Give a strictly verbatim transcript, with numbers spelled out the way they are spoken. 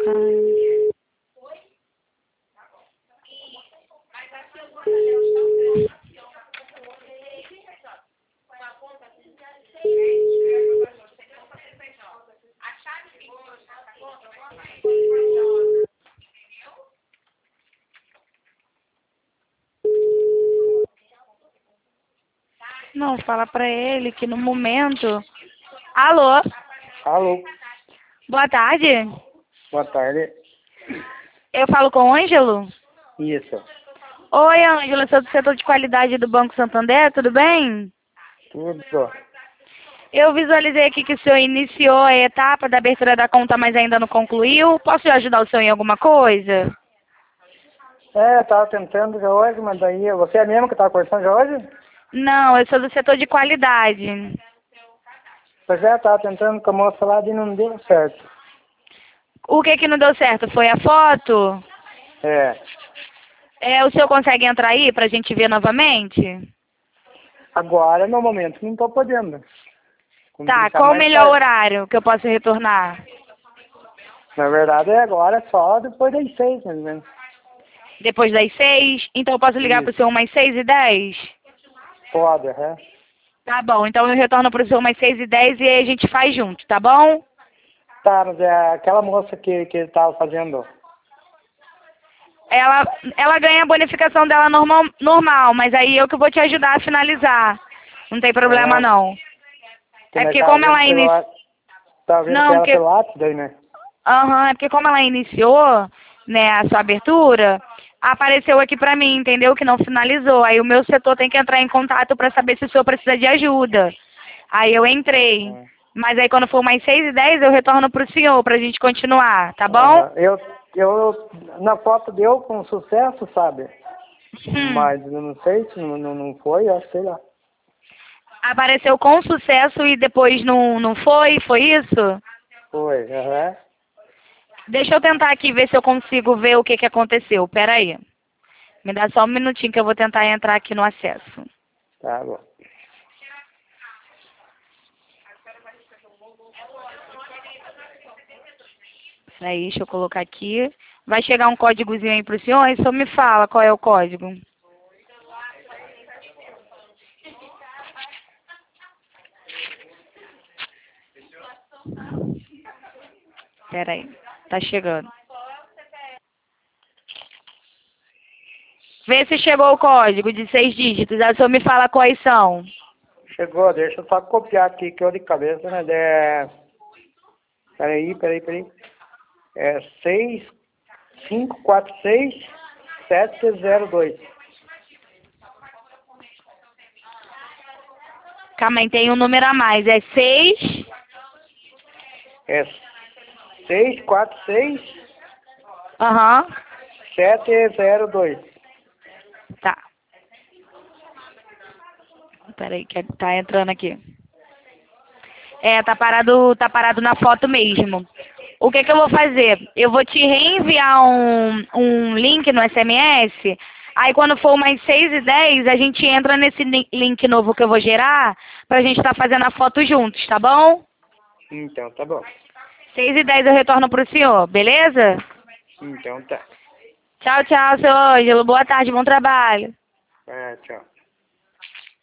Cara. Não, fala pra ele que no momento... Alô? Alô, Boa tarde. boa tarde. Eu falo com o Ângelo? Isso, Oi, Ângelo, eu sou do setor de qualidade do Banco Santander, tudo bem? tudo bom. Eu visualizei aqui que o senhor iniciou a etapa da abertura da conta, mas ainda não concluiu. Posso ajudar o senhor em alguma coisa? É, tava tentando já hoje, mas daí você é mesmo que tava conversando já hoje? Não, eu sou do setor de qualidade. Pois é, tava tentando com a moça lá e não deu certo. O que que não deu certo? Foi a foto? É, É, o senhor consegue entrar aí pra gente ver novamente? agora no momento não tô podendo. Como Tá, deixar qual o mais melhor tarde. horário que eu posso retornar? Na verdade é agora, só depois das seis, mais ou menos. Depois das seis? Então eu posso ligar pro Isso, senhor umas seis e dez? pode, é. Tá bom, então eu retorno pro senhor umas seis e dez e aí a gente faz junto, tá bom? Tá, mas é aquela moça que, que tava fazendo. Ela, ela ganha a bonificação dela normal, normal, mas aí eu que vou te ajudar a finalizar. Não tem problema Ah, não. que É nós porque tava como vendo ela pelo inici... Whats- tava vendo com Não, ela porque... pelo WhatsApp daí, né? Aham, é porque como ela iniciou, né, a sua abertura, apareceu aqui pra mim, entendeu? Que não finalizou. Aí o meu setor tem que entrar em contato pra saber se o senhor precisa de ajuda. Aí eu entrei. Hum. Mas aí quando for mais seis e dez eu retorno pro senhor pra gente continuar, tá bom? Aham. Eu, eu, na foto deu com sucesso, sabe? Hum. Mas eu não sei se não, não, não foi, acho, sei lá. Apareceu com sucesso e depois não, não foi? Foi isso? Foi, aham. Deixa eu tentar aqui ver se eu consigo ver o que, que aconteceu. Pera aí. Me dá só um minutinho que eu vou tentar entrar aqui no acesso. Tá bom. Peraí, deixa eu colocar aqui. Vai chegar um códigozinho aí pro senhor e só me fala qual é o código. Pera aí. Tá chegando. Vê se chegou o código de seis dígitos. Aí o senhor me fala quais são. Chegou, deixa eu só copiar aqui, que eu de cabeça, né? É... Peraí, peraí, peraí. É seis cinco quatro seis sete zero dois. Calma aí, tem um número a mais. É seis. É seis quatro seis Aham. sete zero dois. Tá. Pera aí, que tá entrando aqui. É, tá parado, tá parado na foto mesmo. O que que eu vou fazer? Eu vou te reenviar um, um link no S M S. Aí quando for umas seis e dez, a gente entra nesse li- link novo que eu vou gerar pra gente estar fazendo a foto juntos, tá bom? Então, tá bom. seis e dez eu retorno pro senhor, beleza? Então, tá. Tchau, tchau, seu Ângelo. Boa tarde, bom trabalho. É, tchau.